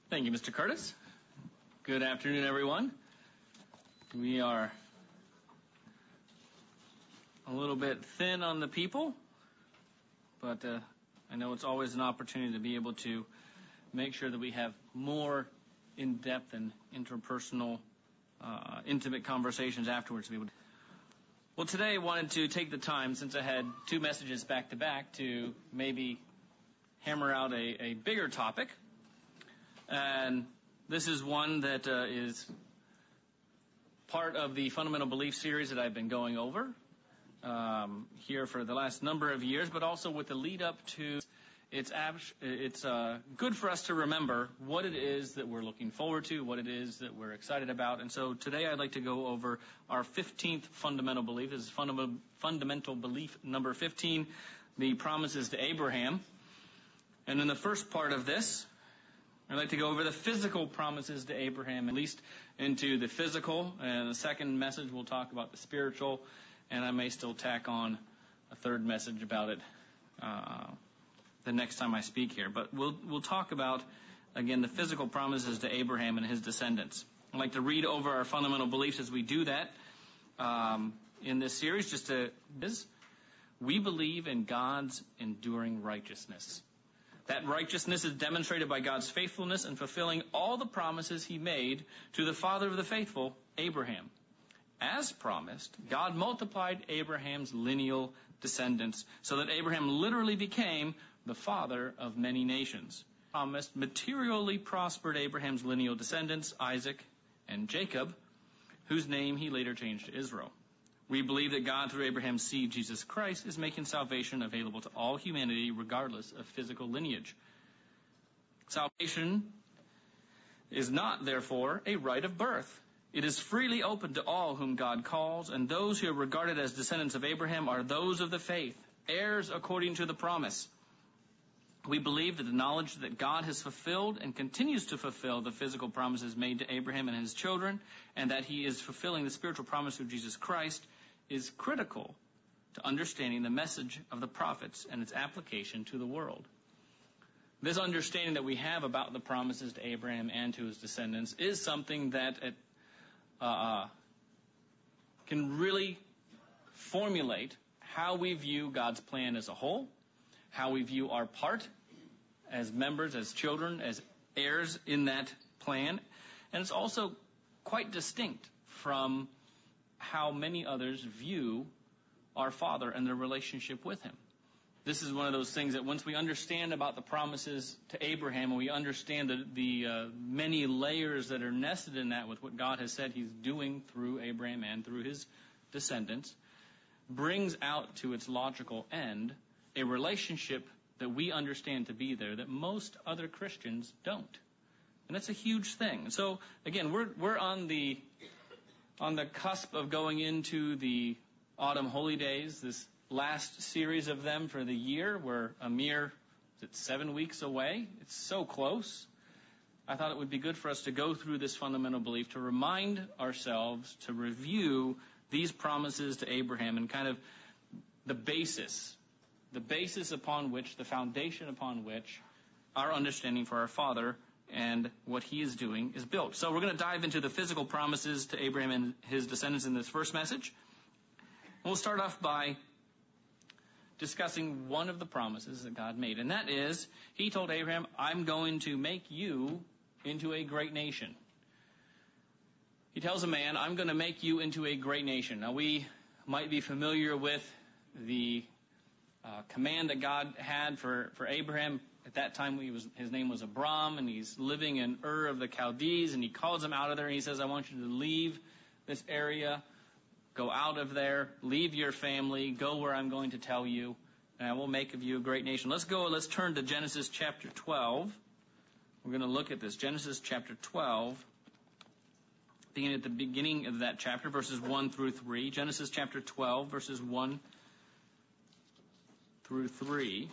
Thank you, Mr. Curtis. Good afternoon, everyone. We are a little bit thin on the people, but I know it's always an opportunity to be able to make sure that we have more in-depth and interpersonal, intimate conversations afterwards. Well, today I wanted to take the time, since I had two messages back-to-back, to maybe hammer out a bigger topic. And this is one that is part of the Fundamental Belief series that I've been going over here for the last number of years, but also with the lead up to it's good for us to remember what it is that we're looking forward to, what it is that we're excited about. And so today I'd like to go over our 15th fundamental belief. This is fundamental belief number 15, the promises to Abraham. And in the first part of this, I'd like to go over the physical promises to Abraham, at least into the physical. And the second message, we'll talk about the spiritual. And I may still tack on a third message about it the next time I speak here. But we'll talk about, again, the physical promises to Abraham and his descendants. I'd like to read over our fundamental beliefs as we do that in this series. We believe in God's enduring righteousness. That righteousness is demonstrated by God's faithfulness in fulfilling all the promises he made to the father of the faithful, Abraham. As promised, God multiplied Abraham's lineal descendants so that Abraham literally became the father of many nations. Promised materially prospered Abraham's lineal descendants, Isaac and Jacob, whose name he later changed to Israel. We believe that God, through Abraham's seed, Jesus Christ, is making salvation available to all humanity, regardless of physical lineage. Salvation is not, therefore, a right of birth. It is freely open to all whom God calls, and those who are regarded as descendants of Abraham are those of the faith, heirs according to the promise. We believe that the knowledge that God has fulfilled and continues to fulfill the physical promises made to Abraham and his children, and that he is fulfilling the spiritual promise of Jesus Christ, is critical to understanding the message of the prophets and its application to the world. This understanding that we have about the promises to Abraham and to his descendants is something that can really formulate how we view God's plan as a whole, how we view our part as members, as children, as heirs in that plan. And it's also quite distinct from how many others view our Father and their relationship with him. This is one of those things that once we understand about the promises to Abraham, and we understand the many layers that are nested in that with what God has said he's doing through Abraham and through his descendants, brings out to its logical end a relationship that we understand to be there that most other Christians don't. And that's a huge thing. So, again, we're on the cusp of going into the autumn holy days, this last series of them for the year. We're a mere 7 weeks away. It's so close. I thought it would be good for us to go through this fundamental belief, to remind ourselves, to review these promises to Abraham and kind of the basis upon which, the foundation upon which our understanding for our Father and what he is doing is built. So we're going to dive into the physical promises to Abraham and his descendants in this first message. We'll start off by discussing one of the promises that God made, and that is, he told Abraham, I'm going to make you into a great nation. He tells a man, I'm going to make you into a great nation. Now, we might be familiar with the command that God had for Abraham. At that time, his name was Abram, and he's living in Ur of the Chaldees, and he calls him out of there, and he says, I want you to leave this area, go out of there, leave your family, go where I'm going to tell you, and I will make of you a great nation. Let's turn to Genesis chapter 12. We're going to look at this. Genesis chapter 12, beginning at the beginning of that chapter, verses 1 through 3. Genesis chapter 12, verses 1 through 3.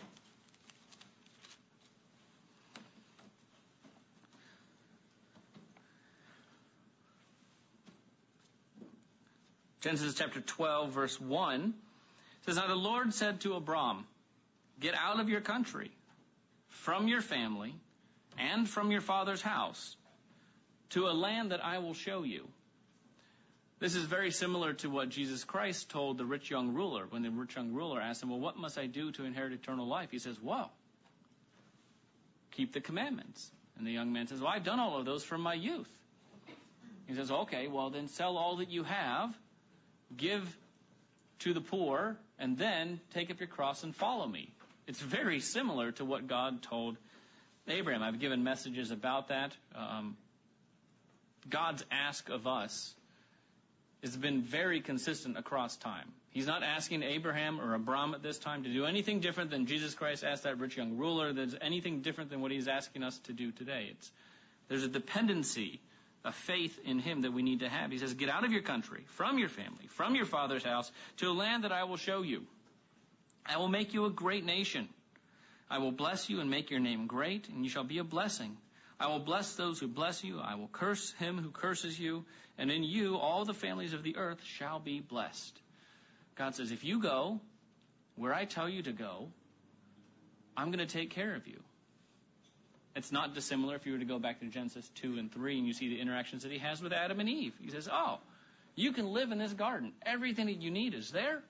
Genesis chapter 12, verse 1 says, Now the Lord said to Abram, Get out of your country, from your family, and from your father's house to a land that I will show you. This is very similar to what Jesus Christ told the rich young ruler. When the rich young ruler asked him, well, what must I do to inherit eternal life? He says, well, keep the commandments. And the young man says, well, I've done all of those from my youth. He says, okay, well, then sell all that you have, give to the poor, and then take up your cross and follow me. It's very similar to what God told Abraham. I've given messages about that. God's ask of us has been very consistent across time. He's not asking Abraham or Abram at this time to do anything different than Jesus Christ asked that rich young ruler. There's anything different than what he's asking us to do today. There's a dependency, a faith in him that we need to have. He says, get out of your country, from your family, from your father's house, to a land that I will show you. I will make you a great nation. I will bless you and make your name great, and you shall be a blessing. I will bless those who bless you. I will curse him who curses you. And in you all the families of the earth shall be blessed. God says, if you go where I tell you to go, I'm going to take care of you. It's not dissimilar if you were to go back to Genesis 2 and 3 and you see the interactions that he has with Adam and Eve. He says, oh, you can live in this garden. Everything that you need is there.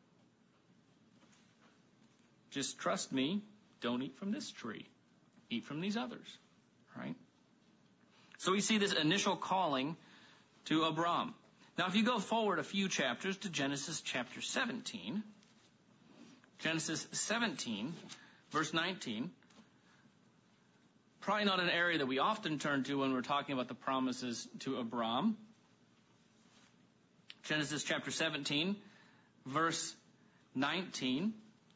Just trust me. Don't eat from this tree. Eat from these others. Right? So we see this initial calling to Abram. Now, if you go forward a few chapters to Genesis chapter 17, Genesis 17, verse 19, probably not an area that we often turn to when we're talking about the promises to Abram. Genesis chapter 17, verse 19.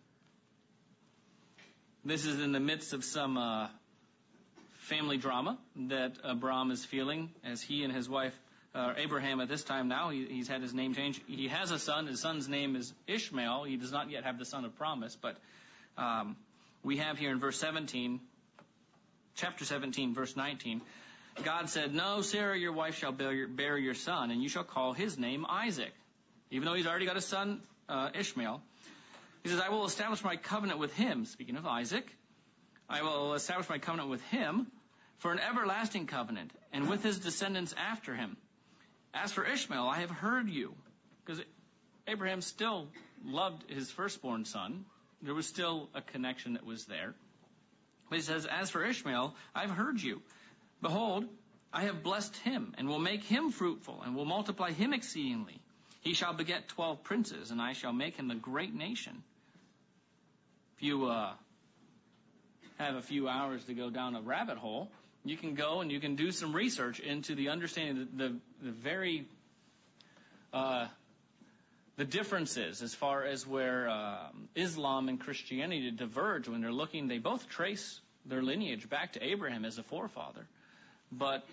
This is in the midst of some family drama that Abram is feeling as he and his wife, Abraham at this time now, he's had his name changed. He has a son. His son's name is Ishmael. He does not yet have the son of promise, but we have here in verse 17, chapter 17, verse 19, God said, no, Sarah, your wife shall bear your son, and you shall call his name Isaac. Even though he's already got a son, Ishmael. He says, I will establish my covenant with him, speaking of Isaac. I will establish my covenant with him for an everlasting covenant, and with his descendants after him. As for Ishmael, I have heard you. Because Abraham still loved his firstborn son. There was still a connection that was there. But he says, as for Ishmael, I've heard you. Behold, I have blessed him, and will make him fruitful, and will multiply him exceedingly. He shall beget 12 princes, and I shall make him a great nation. If you have a few hours to go down a rabbit hole, you can go and you can do some research into the understanding the very the differences as far as where Islam and Christianity diverge when they're looking. They both trace their lineage back to Abraham as a forefather, but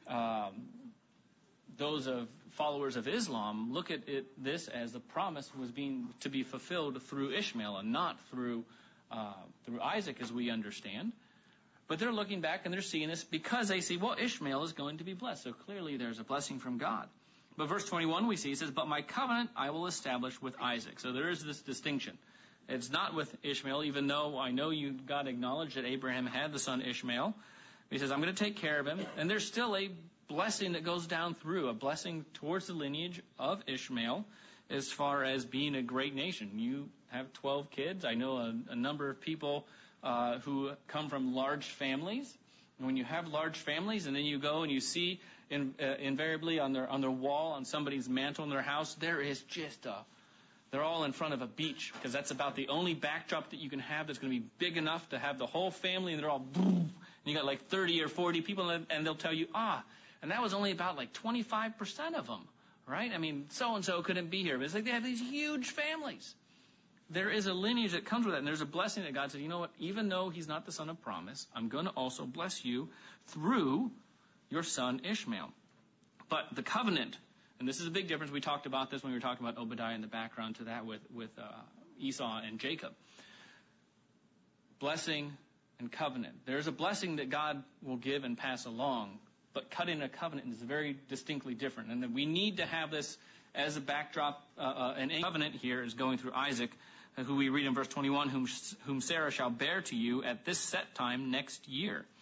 those of followers of Islam look at this as the promise was to be fulfilled through Ishmael and not through Isaac, as we understand. But they're looking back and they're seeing this because they see, well, Ishmael is going to be blessed. So clearly there's a blessing from God. But verse 21 we see, it says, but my covenant I will establish with Isaac. So there is this distinction. It's not with Ishmael, even though I know God acknowledged that Abraham had the son Ishmael. He says, I'm going to take care of him. And there's still a blessing that goes down through, a blessing towards the lineage of Ishmael as far as being a great nation. You have 12 kids. I know a number of people who come from large families. And when you have large families and then you go and you see invariably on their wall, on somebody's mantle in their house, there is just they're all in front of a beach, because that's about the only backdrop that you can have that's going to be big enough to have the whole family, and they're all boom, and you got like 30 or 40 people, and they'll tell you, and that was only about like 25% of them, right? I mean, so-and-so couldn't be here. But it's like they have these huge families. There is a lineage that comes with that, and there's a blessing that God said, you know what, even though he's not the son of promise, I'm going to also bless you through your son Ishmael. But the covenant, and this is a big difference. We talked about this when we were talking about Obadiah in the background to that with Esau and Jacob. Blessing and covenant. There's a blessing that God will give and pass along, but cutting a covenant is very distinctly different. And then we need to have this as a backdrop. An covenant here is going through Isaac, who we read in verse 21, whom Sarah shall bear to you at this set time next year.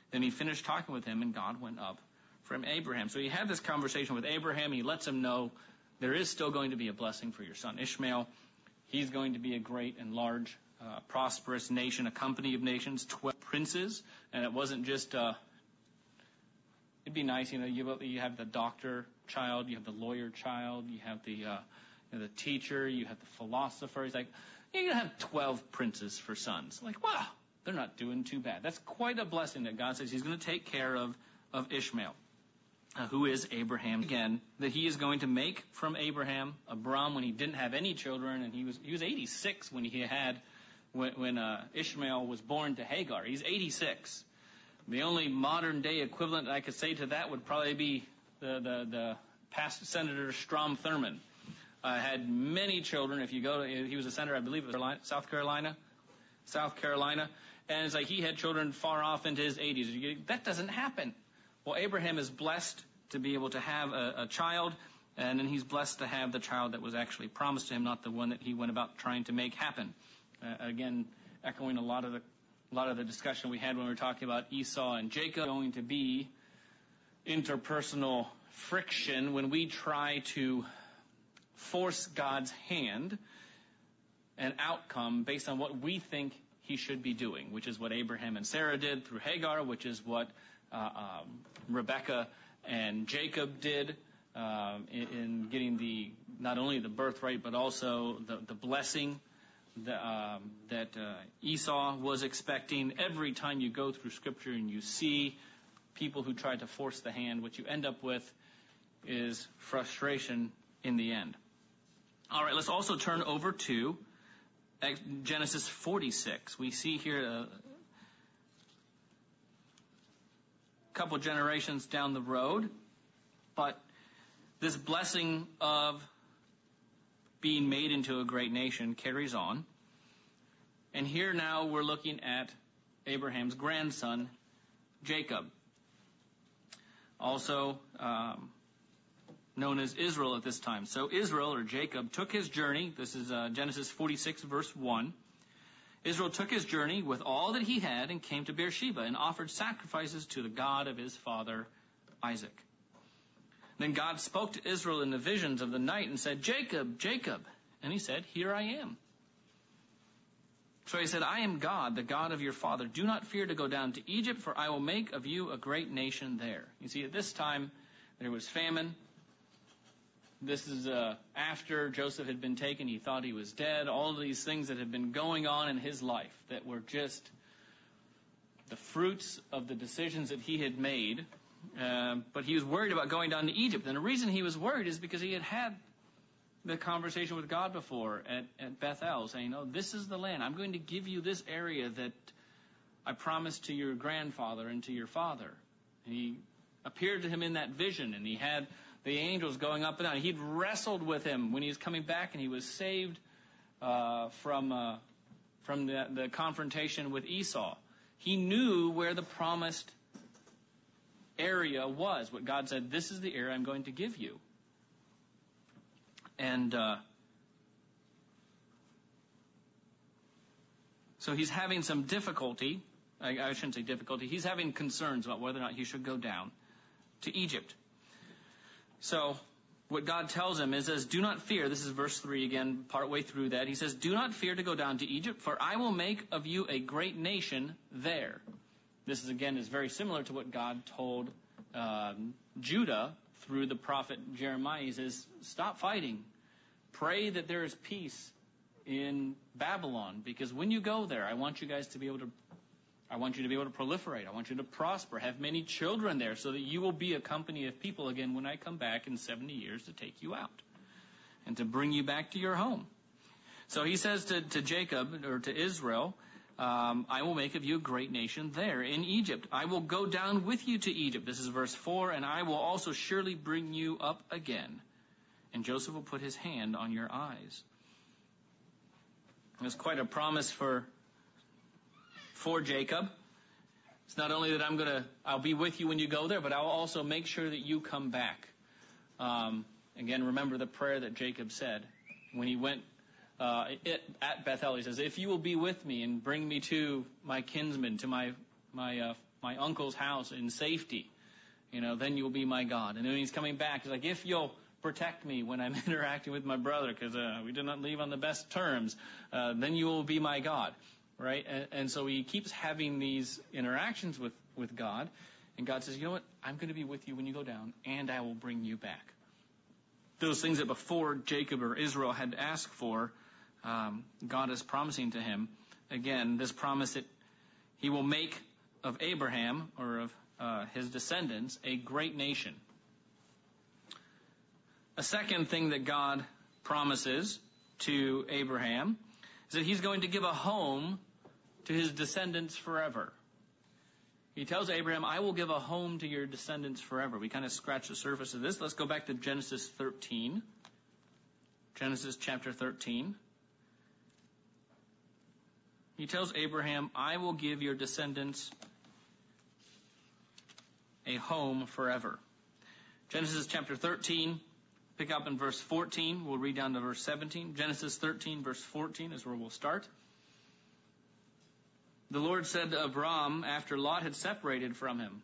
Then he finished talking with him, and God went up from Abraham. So he had this conversation with Abraham. He lets him know there is still going to be a blessing for your son Ishmael. He's going to be a great and large, prosperous nation, a company of nations, 12 princes. And it wasn't just, it'd be nice, you have the doctor child, you have the lawyer child, you have the teacher, you have the philosopher. He's like, you're going to have 12 princes for sons. Like, wow, they're not doing too bad. That's quite a blessing that God says he's going to take care of Ishmael. Who is Abraham again, that he is going to make from Abraham Abram when he didn't have any children, and he was 86 when Ishmael was born to Hagar. He's 86. The only modern day equivalent I could say to that would probably be the past Senator Strom Thurmond. Had many children. If you go to, he was a senator, I believe, of South Carolina, and it's like he had children far off into his 80s. That doesn't happen. Well, Abraham is blessed to be able to have a child, and then he's blessed to have the child that was actually promised to him, not the one that he went about trying to make happen. Again, echoing a lot of the discussion we had when we were talking about Esau and Jacob. Going to be interpersonal friction when we try to force God's hand and outcome based on what we think he should be doing, which is what Abraham and Sarah did through Hagar, which is what Rebekah and Jacob did in getting not only the birthright but also the blessing that Esau was expecting. Every time you go through Scripture and you see people who try to force the hand, what you end up with is frustration in the end. All right, let's also turn over to Genesis 46. We see here a couple generations down the road, but this blessing of being made into a great nation carries on. And here now we're looking at Abraham's grandson, Jacob, also known as Israel at this time. So Israel, or Jacob, took his journey. This is Genesis 46, verse 1. Israel took his journey with all that he had and came to Beersheba and offered sacrifices to the God of his father Isaac. Then God spoke to Israel in the visions of the night and said, "Jacob, Jacob." And he said, "Here I am." So he said, "I am God, the God of your father. Do not fear to go down to Egypt, for I will make of you a great nation there." You see, at this time, there was famine. This is after Joseph had been taken. He thought he was dead. All of these things that had been going on in his life that were just the fruits of the decisions that he had made. But he was worried about going down to Egypt. And the reason he was worried is because he had had the conversation with God before at Bethel, saying, this is the land. I'm going to give you this area that I promised to your grandfather and to your father. And he appeared to him in that vision, and he had the angels going up and down. He'd wrestled with him when he was coming back, and he was saved from the confrontation with Esau. He knew where the promised area was. What God said, this is the area I'm going to give you. And so he's having some difficulty. I shouldn't say difficulty. He's having concerns about whether or not he should go down to Egypt. So what God tells him is, do not fear. This is verse 3 again, partway through that. He says, "Do not fear to go down to Egypt, for I will make of you a great nation there." This is very similar to what God told Judah through the prophet Jeremiah. He says, stop fighting. Pray that there is peace in Babylon, because when you go there, I want you to be able to proliferate. I want you to prosper, have many children there, so that you will be a company of people again when I come back in 70 years to take you out and to bring you back to your home. So he says to Jacob, or to Israel, I will make of you a great nation there in Egypt. I will go down with you to Egypt. This is verse 4. And I will also surely bring you up again. And Joseph will put his hand on your eyes. It's quite a promise for Jacob. It's not only that I'll be with you when you go there, but I'll also make sure that you come back. Again, remember the prayer that Jacob said when he went at Bethel. He says, "If you will be with me and bring me to my kinsmen, to my my uncle's house in safety, then you'll be my God. And then he's coming back, he's like, if you'll protect me when I'm interacting with my brother, because we did not leave on the best terms, then you will be my God, right? And so he keeps having these interactions with God, and God says, you know what, I'm going to be with you when you go down, and I will bring you back. Those things that before Jacob or Israel had asked for, God is promising to him. Again, this promise that he will make of Abraham, or of his descendants, a great nation. A second thing that God promises to Abraham is that he's going to give a home to his descendants forever. He tells Abraham, I will give a home to your descendants forever. We kind of scratch the surface of this. Let's go back to Genesis 13. Genesis chapter 13. He tells Abraham, I will give your descendants a home forever. Genesis chapter 13, pick up in verse 14. We'll read down to verse 17. Genesis 13, verse 14 is where we'll start. The Lord said to Abram, after Lot had separated from him,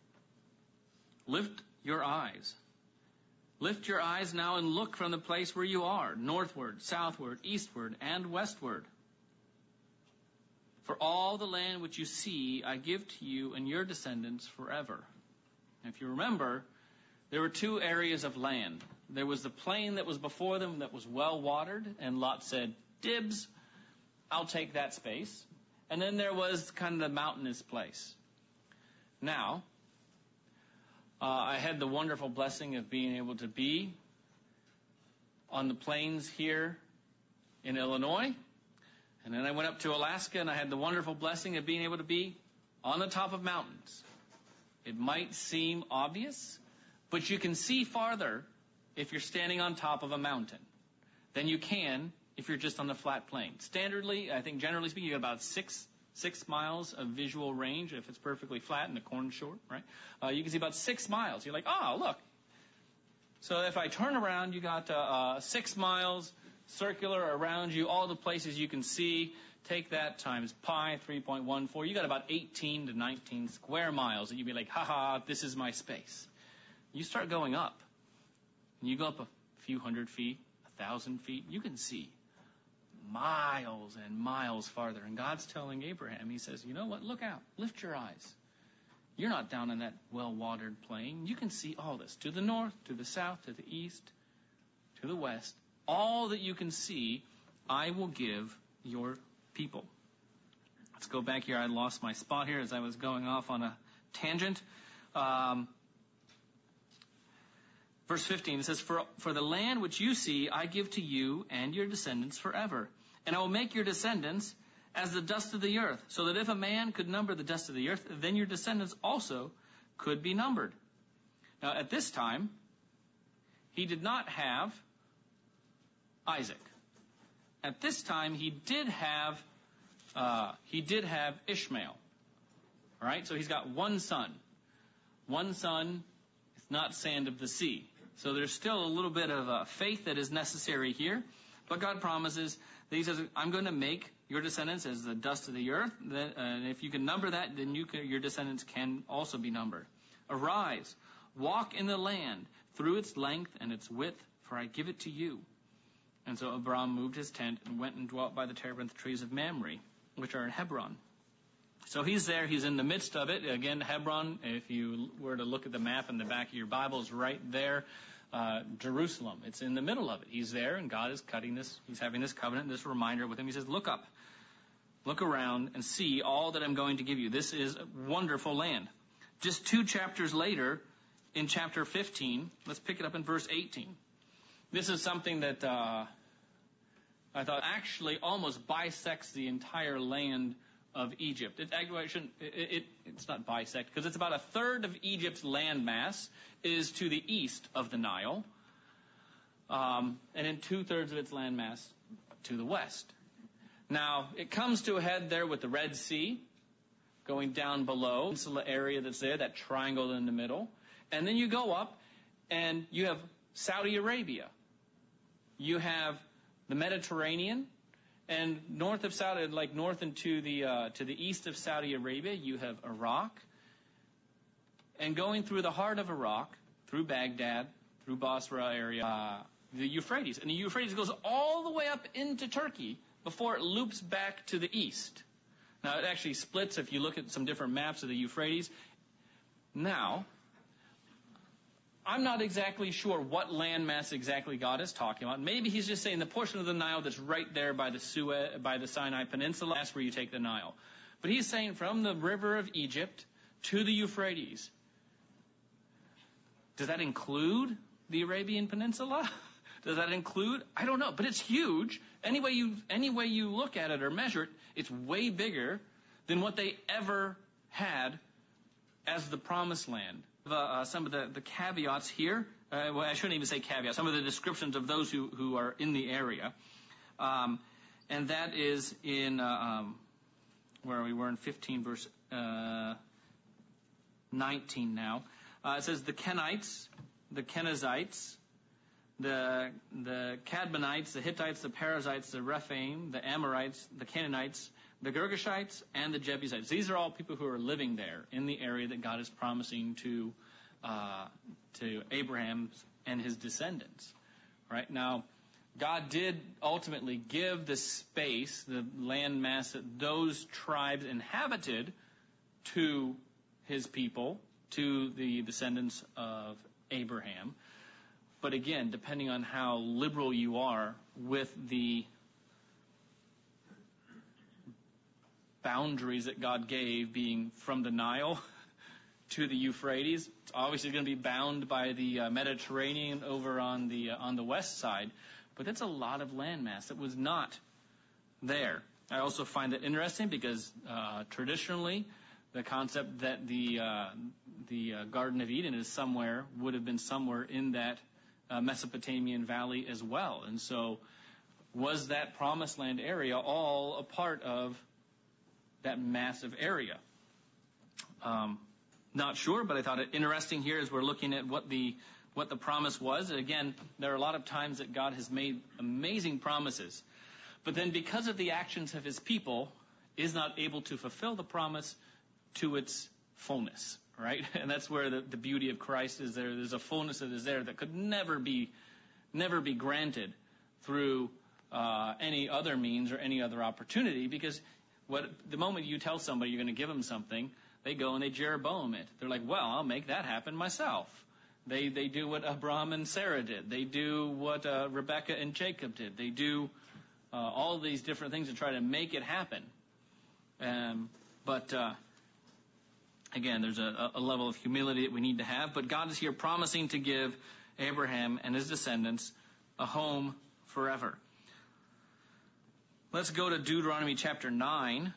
lift your eyes. Lift your eyes now and look from the place where you are, northward, southward, eastward, and westward. For all the land which you see, I give to you and your descendants forever. If you remember, there were two areas of land. There was the plain that was before them that was well watered, and Lot said, dibs, I'll take that space. And then there was kind of the mountainous place. Now, I had the wonderful blessing of being able to be on the plains here in Illinois. And then I went up to Alaska, and I had the wonderful blessing of being able to be on the top of mountains. It might seem obvious, but you can see farther if you're standing on top of a mountain than you can if you're just on the flat plain. Standardly, I think generally speaking, you get about six miles of visual range if it's perfectly flat and the corn's short, right? You can see about 6 miles. You're like, oh, look. So if I turn around, you got 6 miles circular around you, all the places you can see. Take that times pi 3.14. You got about 18 to 19 square miles that you'd be like, haha, this is my space. You start going up, and you go up a few hundred feet, 1,000 feet, you can see miles and miles farther. And God's telling Abraham, he says, you know what, look out, lift your eyes. You're not down in that well-watered plain. You can see all this, to the north, to the south, to the east, to the west. All that you can see, I will give your people. Let's go back here. I lost my spot here as I was going off on a tangent. Verse 15, it says, For the land which you see, I give to you and your descendants forever. And I will make your descendants as the dust of the earth, so that if a man could number the dust of the earth, then your descendants also could be numbered. Now, at this time, he did not have Isaac. At this time, he did have Ishmael. All right, so he's got one son. One son is not sand of the sea. So there's still a little bit of faith that is necessary here. But God promises that he says, I'm going to make your descendants as the dust of the earth. And if you can number that, then your descendants can also be numbered. Arise, walk in the land through its length and its width, for I give it to you. And so Abram moved his tent and went and dwelt by the terebinth trees of Mamre, which are in Hebron. So he's there. He's in the midst of it. Again, Hebron, if you were to look at the map in the back of your Bible, is right there. Jerusalem, it's in the middle of it. He's there, and God is cutting this. He's having this covenant, this reminder with him. He says, look up, look around, and see all that I'm going to give you. This is a wonderful land. Just 2 chapters later, in chapter 15, let's pick it up in verse 18. This is something that I thought actually almost bisects the entire land of Egypt. It's not bisect, because it's about a third of Egypt's landmass is to the east of the Nile, and then 2/3 of its landmass to the west. Now, it comes to a head there with the Red Sea going down below, the peninsula area that's there, that triangle in the middle. And then you go up, and you have Saudi Arabia. You have the Mediterranean, and north of Saudi, like north into the to the east of Saudi Arabia, you have Iraq, and going through the heart of Iraq, through Baghdad, through Basra area, the Euphrates. And the Euphrates goes all the way up into Turkey before it loops back to the east. Now, it actually splits if you look at some different maps of the Euphrates. Now, I'm not exactly sure what landmass exactly God is talking about. Maybe he's just saying the portion of the Nile that's right there by the Sinai Peninsula, that's where you take the Nile. But he's saying from the river of Egypt to the Euphrates. Does that include the Arabian Peninsula? Does that include? I don't know, but it's huge. Any way you look at it or measure it, it's way bigger than what they ever had as the promised land. Some of the caveats here, well, I shouldn't even say caveats, some of the descriptions of those who are in the area. And that is in, where are we? We're in 15 verse 19 now. It says the Kenites, the Kenizzites, the Cadmonites, the Hittites, the Perizzites, the Rephaim, the Amorites, the Canaanites, the Girgashites, and the Jebusites. These are all people who are living there in the area that God is promising to Abraham and his descendants. Right now, God did ultimately give the space, the land mass that those tribes inhabited to his people, to the descendants of Abraham. But again, depending on how liberal you are with the boundaries that God gave, being from the Nile to the Euphrates, it's obviously going to be bound by the Mediterranean over on the west side. But that's a lot of landmass that was not there. I also find that interesting because traditionally, the concept that the Garden of Eden would have been somewhere in that Mesopotamian valley as well. And so was that promised land area all a part of that massive area? Not sure, but I thought it interesting here as we're looking at what the promise was. And again, there are a lot of times that God has made amazing promises, but then because of the actions of his people, is not able to fulfill the promise to its fullness, right? And that's where the beauty of Christ is there. There's a fullness that is there that could never be granted through any other means or any other opportunity, because the moment you tell somebody you're going to give them something, they go and they Jeroboam it. They're like, well, I'll make that happen myself. They do what Abraham and Sarah did. They do what Rebekah and Jacob did. They do all these different things to try to make it happen. But again, there's a level of humility that we need to have. But God is here promising to give Abraham and his descendants a home forever. Let's go to Deuteronomy chapter 9.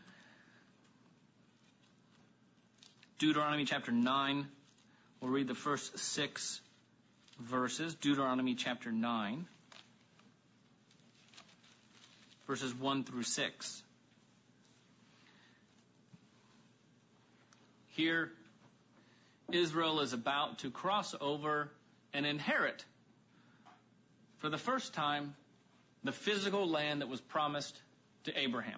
Deuteronomy chapter 9. We'll read the first 6 verses. Deuteronomy chapter 9. Verses 1 through 6. Here, Israel is about to cross over and inherit, for the first time, the physical land that was promised to Abraham.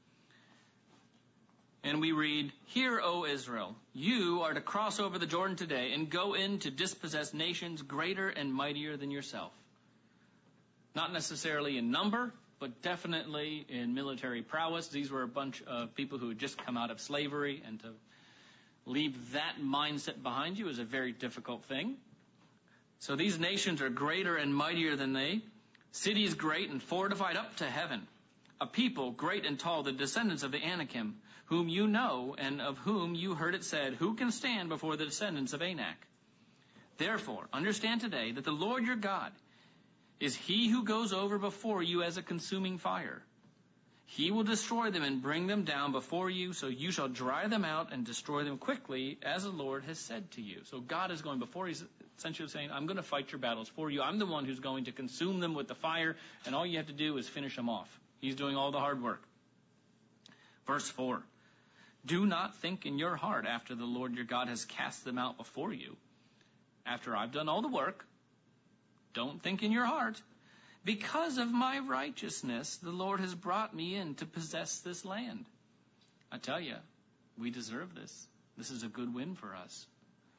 And we read, "Hear, O Israel, you are to cross over the Jordan today and go in to dispossess nations greater and mightier than yourself." Not necessarily in number, but definitely in military prowess. These were a bunch of people who had just come out of slavery, and to leave that mindset behind you is a very difficult thing. So these nations are greater and mightier than they, cities great and fortified up to heaven, a people great and tall, the descendants of the Anakim, whom you know and of whom you heard it said, who can stand before the descendants of Anak? Therefore, understand today that the Lord your God is he who goes over before you as a consuming fire. He will destroy them and bring them down before you, so you shall drive them out and destroy them quickly, as the Lord has said to you. So God is going before. He's essentially saying, I'm going to fight your battles for you. I'm the one who's going to consume them with the fire, and all you have to do is finish them off. He's doing all the hard work. Verse 4, do not think in your heart after the Lord your God has cast them out before you. After I've done all the work, don't think in your heart, because of my righteousness, the Lord has brought me in to possess this land. I tell you, we deserve this. This is a good win for us.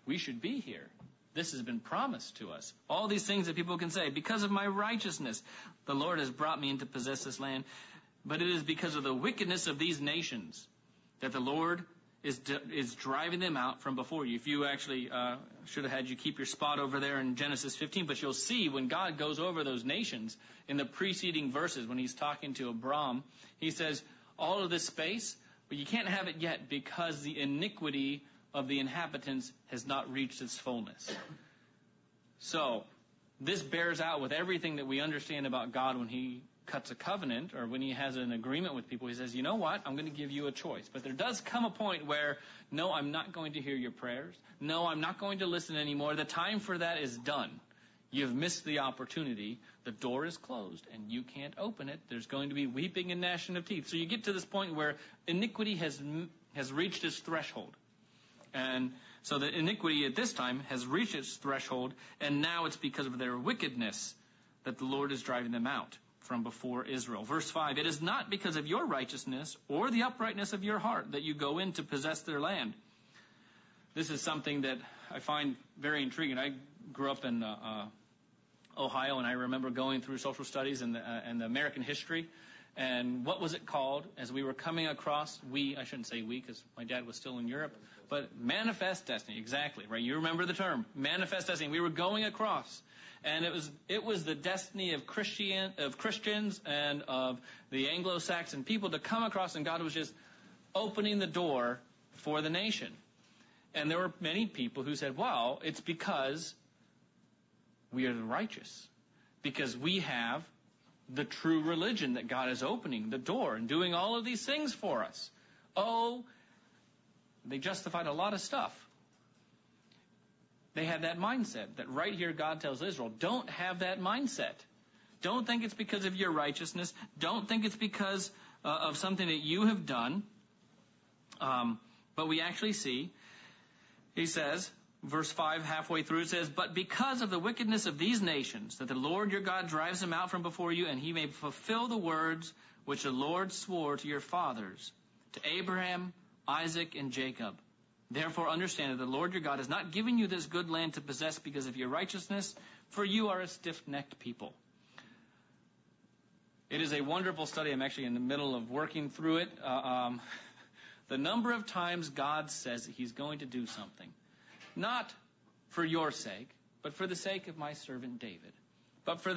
we should be here. This has been promised to us. All these things that people can say, because of my righteousness, the Lord has brought me in to possess this land. But it is because of the wickedness of these nations that the Lord is driving them out from before you. If you actually should have had you keep your spot over there in Genesis 15, but you'll see when God goes over those nations in the preceding verses, when he's talking to Abram, he says, all of this space, but you can't have it yet because the iniquity of the inhabitants has not reached its fullness. So this bears out with everything that we understand about God when he cuts a covenant or when he has an agreement with people. He says, you know what, I'm going to give you a choice. But there does come a point where, no, I'm not going to hear your prayers. No, I'm not going to listen anymore. The time for that is done. You've missed the opportunity. The door is closed and you can't open it. There's going to be weeping and gnashing of teeth. So you get to this point where iniquity has reached its threshold. And so the iniquity at this time has reached its threshold, and now it's because of their wickedness that the Lord is driving them out from before Israel. Verse 5, it is not because of your righteousness or the uprightness of your heart that you go in to possess their land. This is something that I find very intriguing. I grew up in Ohio, and I remember going through social studies and the American history. And what was it called as we were coming across, I shouldn't say we because my dad was still in Europe, but manifest destiny, exactly, right? You remember the term, manifest destiny. We were going across, and it was the destiny of Christians and of the Anglo-Saxon people to come across, and God was just opening the door for the nation. And there were many people who said, well, it's because we are the righteous, because we have the true religion that God is opening the door and doing all of these things for us. Oh, they justified a lot of stuff. They had that mindset that right here God tells Israel, don't have that mindset. Don't think it's because of your righteousness. Don't think it's because of something that you have done. But we actually see, he says, verse 5, halfway through, it says, but because of the wickedness of these nations, that the Lord your God drives them out from before you, and he may fulfill the words which the Lord swore to your fathers, to Abraham, Isaac, and Jacob. Therefore understand that the Lord your God has not given you this good land to possess because of your righteousness, for you are a stiff-necked people. It is a wonderful study. I'm actually in the middle of working through it. The number of times God says that he's going to do something. Not for your sake, but for the sake of my servant David. But for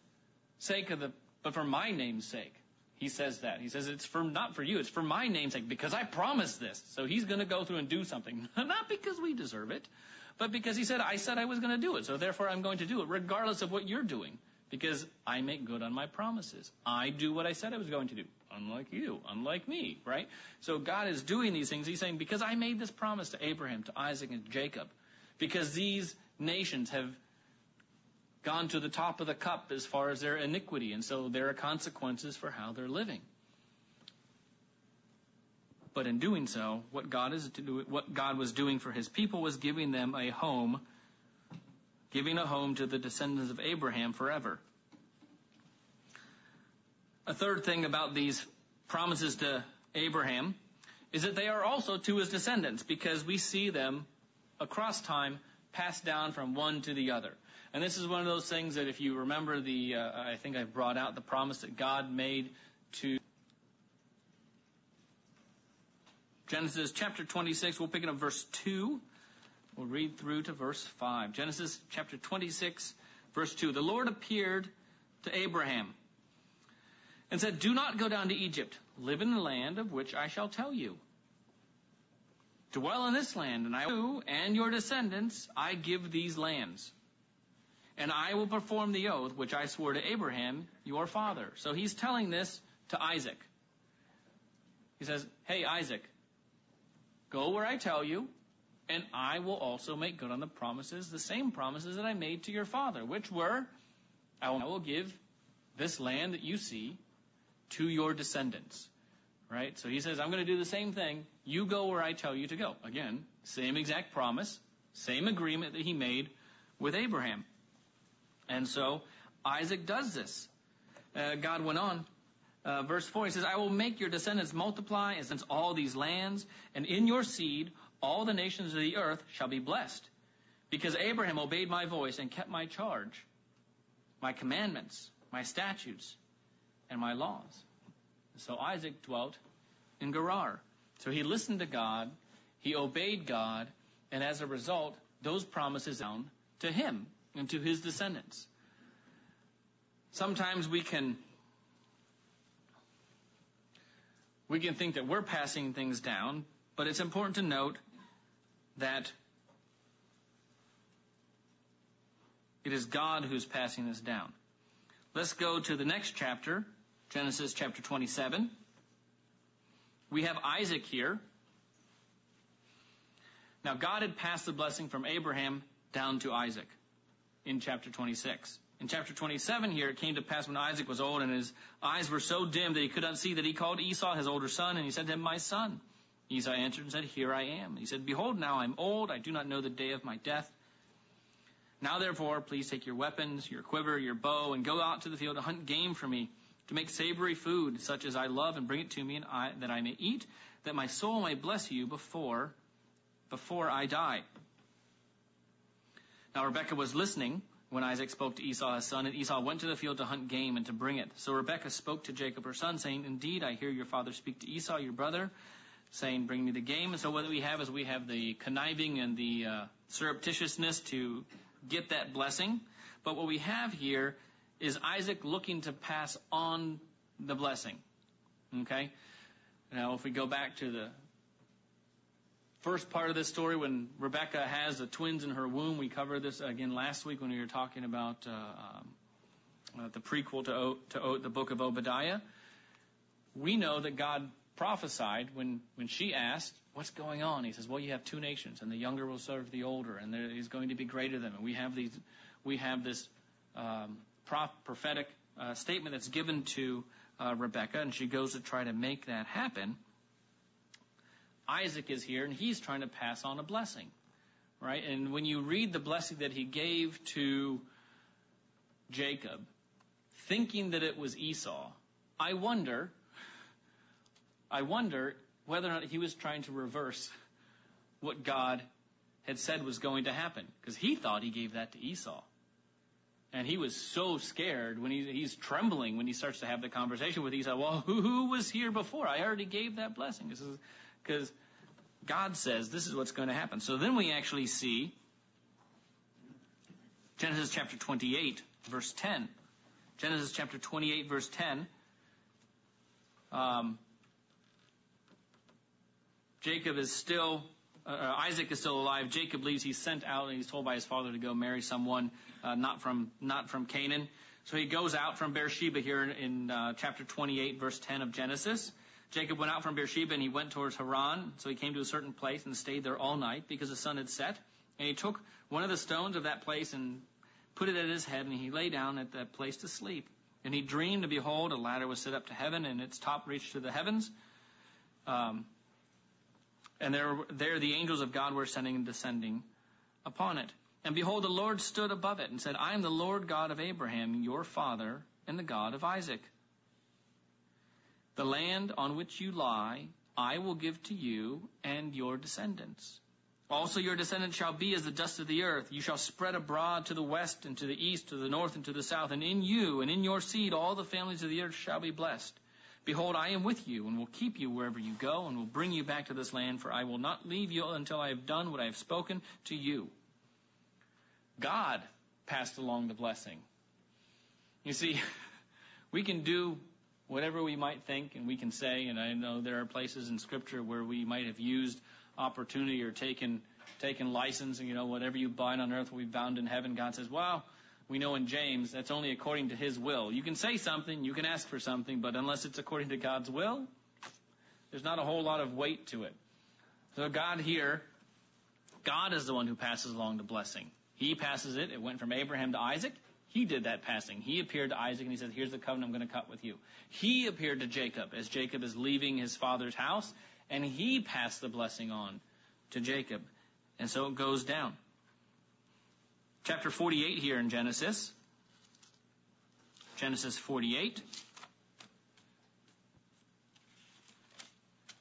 my name's sake. He says that. He says it's not for you, it's for my name's sake, because I promised this. So he's going to go through and do something. Not because we deserve it, but because he said I was going to do it. So therefore I'm going to do it, regardless of what you're doing. Because I make good on my promises. I do what I said I was going to do. Unlike you, unlike me, right? So God is doing these things. He's saying, because I made this promise to Abraham, to Isaac, and Jacob, because these nations have gone to the top of the cup as far as their iniquity, and so there are consequences for how they're living. But in doing so, what God was doing for his people was giving them a home, giving a home to the descendants of Abraham forever. A third thing about these promises to Abraham is that they are also to his descendants, because we see them across time passed down from one to the other. And this is one of those things that if you remember I think I brought out the promise that God made to Genesis chapter 26. We'll pick it up verse 2. We'll read through to verse 5. Genesis chapter 26, verse 2. The Lord appeared to Abraham and said, do not go down to Egypt. Live in the land of which I shall tell you. Dwell in this land, and you and your descendants I give these lands. And I will perform the oath which I swore to Abraham, your father. So he's telling this to Isaac. He says, hey, Isaac, go where I tell you, and I will also make good on the promises, the same promises that I made to your father, which were, I will give this land that you see to your descendants. Right? So he says, I'm going to do the same thing. You go where I tell you to go. Again, same exact promise, same agreement that he made with Abraham. And so Isaac does this. God went on. Verse 4, he says, I will make your descendants multiply as all these lands, and in your seed all the nations of the earth shall be blessed, because Abraham obeyed my voice and kept my charge, my commandments, my statutes, and my laws. So Isaac dwelt in Gerar. So he listened to God, he obeyed God, and as a result, those promises down to him and to his descendants. Sometimes we can think that we're passing things down, but it's important to note that it is God who's passing this down. Let's go to the next chapter, Genesis chapter 27. We have Isaac here. Now, God had passed the blessing from Abraham down to Isaac in chapter 26. In chapter 27 here, it came to pass when Isaac was old and his eyes were so dim that he could not see, that he called Esau, his older son, and he said to him, my son. Esau answered and said, here I am. He said, behold, now I am old. I do not know the day of my death. Now, therefore, please take your weapons, your quiver, your bow, and go out to the field to hunt game for me, to make savory food, such as I love, and bring it to me, that I may eat, that my soul may bless you before I die. Now, Rebekah was listening when Isaac spoke to Esau, his son, and Esau went to the field to hunt game and to bring it. So Rebekah spoke to Jacob, her son, saying, indeed, I hear your father speak to Esau, your brother, saying, bring me the game. And so what we have is we have the conniving and the surreptitiousness to get that blessing. But what we have here is Isaac looking to pass on the blessing. Okay? Now, if we go back to the first part of this story, when Rebekah has the twins in her womb, we covered this again last week when we were talking about the prequel to the book of Obadiah. We know that God prophesied when she asked, what's going on? He says, well, you have two nations, and the younger will serve the older, and there is going to be greater than them. And we have this prophetic statement that's given to Rebekah, and she goes to try to make that happen. Isaac is here, and he's trying to pass on a blessing, right? And when you read the blessing that he gave to Jacob, thinking that it was Esau, I wonder whether or not he was trying to reverse what God had said was going to happen, because he thought he gave that to Esau. And he was so scared when he's trembling when he starts to have the conversation with Esau. Well, who was here before? I already gave that blessing. This is because God says this is what's going to happen. So then we actually see Genesis chapter 28, verse 10. Genesis chapter 28, verse 10. Isaac is still alive. Jacob leaves. He's sent out, and he's told by his father to go marry someone not from Canaan. So he goes out from Beersheba here in chapter 28, verse 10 of Genesis. Jacob went out from Beersheba, and he went towards Haran. So he came to a certain place and stayed there all night because the sun had set. And he took one of the stones of that place and put it at his head, and he lay down at that place to sleep. And he dreamed, and behold, a ladder was set up to heaven, and its top reached to the heavens. And there the angels of God were ascending and descending upon it. And behold, the Lord stood above it and said, I am the Lord God of Abraham, your father, and the God of Isaac. The land on which you lie, I will give to you and your descendants. Also your descendants shall be as the dust of the earth. You shall spread abroad to the west and to the east, to the north and to the south. And in you and in your seed all the families of the earth shall be blessed. Behold, I am with you and will keep you wherever you go and will bring you back to this land, for I will not leave you until I have done what I have spoken to you. God passed along the blessing. You see, we can do whatever we might think and we can say, and I know there are places in Scripture where we might have used opportunity or taken license, and whatever you bind on earth will be bound in heaven. God says, well, we know in James that's only according to his will. You can say something, you can ask for something, but unless it's according to God's will, there's not a whole lot of weight to it. So God is the one who passes along the blessing. He passes it. It went from Abraham to Isaac. He did that passing. He appeared to Isaac and he said, here's the covenant I'm going to cut with you. He appeared to Jacob as Jacob is leaving his father's house, and he passed the blessing on to Jacob. And so it goes down. Chapter 48 here in Genesis. Genesis 48.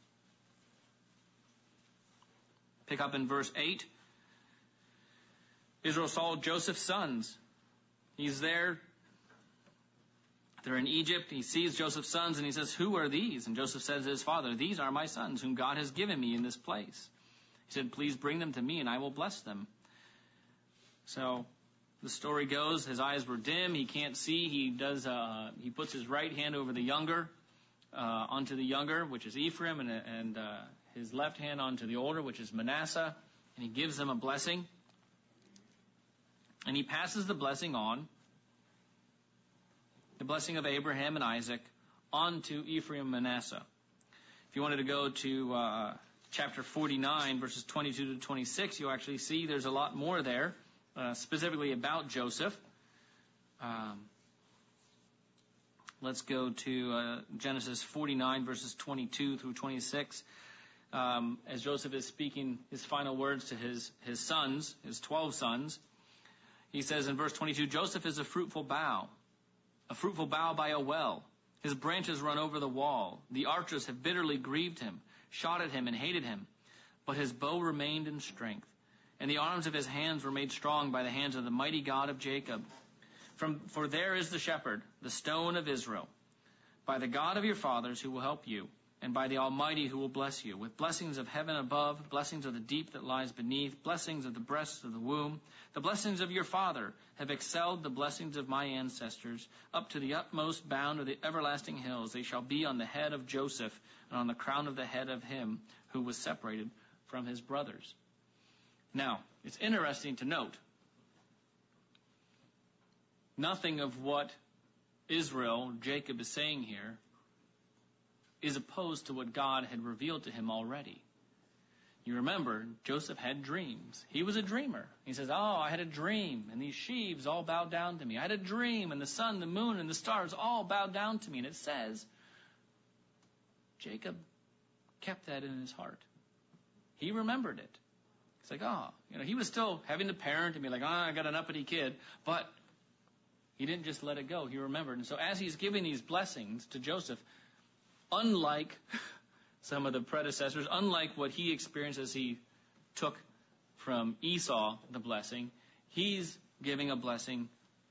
Pick up in verse 8. Israel saw Joseph's sons. He's there. They're in Egypt. He sees Joseph's sons and he says, "Who are these?" And Joseph says to his father, "These are my sons whom God has given me in this place." He said, "Please bring them to me and I will bless them." So the story goes, his eyes were dim. He can't see. He puts his right hand over the younger, onto the younger, which is Ephraim, and his left hand onto the older, which is Manasseh. And he gives them a blessing. And he passes the blessing on, the blessing of Abraham and Isaac, on to Ephraim and Manasseh. If you wanted to go to chapter 49, verses 22 to 26, you'll actually see there's a lot more there, specifically about Joseph. Let's go to Genesis 49, verses 22 through 26. As Joseph is speaking his final words to his sons, his 12 sons, he says in verse 22, "Joseph is a fruitful bough by a well. His branches run over the wall. The archers have bitterly grieved him, shot at him and hated him. But his bow remained in strength, and the arms of his hands were made strong by the hands of the mighty God of Jacob. For there is the shepherd, the stone of Israel, by the God of your fathers who will help you, and by the Almighty who will bless you, with blessings of heaven above, blessings of the deep that lies beneath, blessings of the breasts of the womb. The blessings of your father have excelled the blessings of my ancestors, up to the utmost bound of the everlasting hills. They shall be on the head of Joseph, and on the crown of the head of him who was separated from his brothers." Now, it's interesting to note, nothing of what Israel, Jacob, is saying here is opposed to what God had revealed to him already. You remember, Joseph had dreams. He was a dreamer. He says, "Oh, I had a dream, and these sheaves all bowed down to me. I had a dream, and the sun, the moon, and the stars all bowed down to me." And it says, Jacob kept that in his heart. He remembered it. It's like, he was still having to parent and be like, I got an uppity kid. But he didn't just let it go. He remembered. And so as he's giving these blessings to Joseph, unlike some of the predecessors, unlike what he experienced as he took from Esau the blessing, he's giving a blessing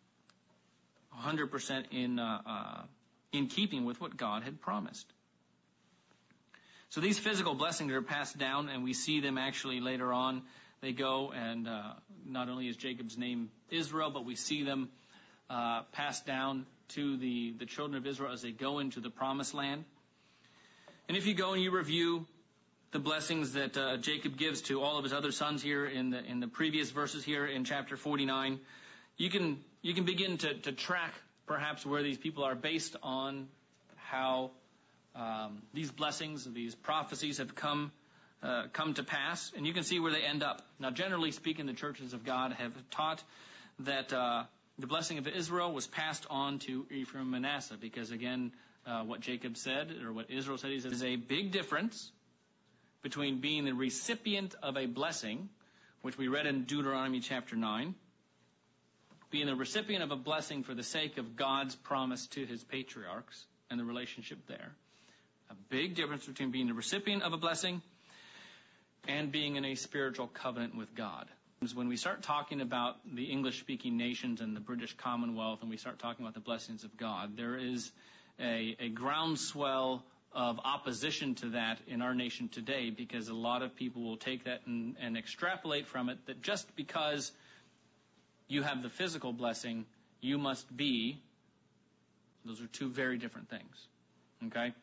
100% in keeping with what God had promised. So these physical blessings are passed down, and we see them actually later on. They go, and not only is Jacob's name Israel, but we see them passed down to the children of Israel as they go into the promised land. And if you go and you review the blessings that Jacob gives to all of his other sons here in the previous verses here in chapter 49, you can begin to track perhaps where these people are based on how these blessings, these prophecies have come to pass, and you can see where they end up. Now, generally speaking, the churches of God have taught that the blessing of Israel was passed on to Ephraim and Manasseh, because again, what Jacob said, or what Israel said, is there's a big difference between being the recipient of a blessing, which we read in Deuteronomy chapter 9, being the recipient of a blessing for the sake of God's promise to his patriarchs and the relationship there. A big difference between being the recipient of a blessing and being in a spiritual covenant with God. When we start talking about the English-speaking nations and the British Commonwealth, and we start talking about the blessings of God, there is a groundswell of opposition to that in our nation today, because a lot of people will take that and extrapolate from it that just because you have the physical blessing, you must be. Those are two very different things. Okay?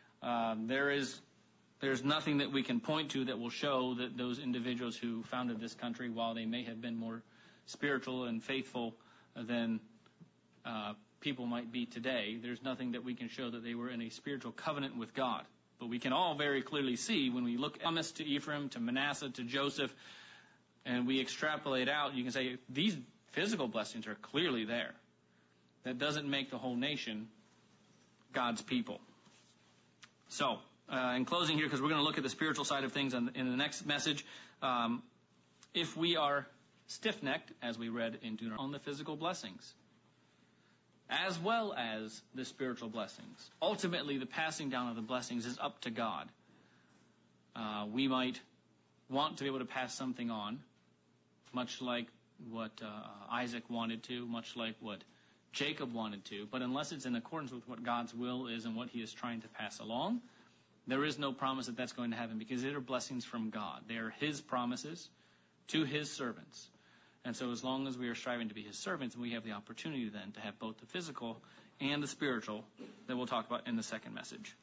There's nothing that we can point to that will show that those individuals who founded this country, while they may have been more spiritual and faithful than people might be today, there's nothing that we can show that they were in a spiritual covenant with God. But we can all very clearly see when we look at promise to Ephraim, to Manasseh, to Joseph, and we extrapolate out, you can say these physical blessings are clearly there. That doesn't make the whole nation God's people. So, in closing here, because we're going to look at the spiritual side of things in the next message, if we are stiff-necked, as we read in Deuteronomy, on the physical blessings, as well as the spiritual blessings, ultimately the passing down of the blessings is up to God. We might want to be able to pass something on, much like what Isaac wanted to, much like what Jacob wanted to. But unless it's in accordance with what God's will is and what he is trying to pass along, there is no promise that that's going to happen, because they are blessings from God. They are his promises to his servants. And so as long as we are striving to be his servants, we have the opportunity then to have both the physical and the spiritual that we'll talk about in the second message.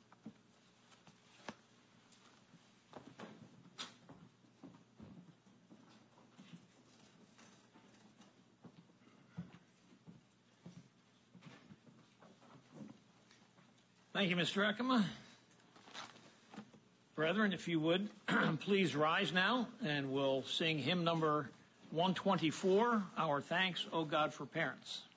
Thank you, Mr. Ekema. Brethren, if you would, please rise now, and we'll sing hymn number 124, Our Thanks, O God, for Parents.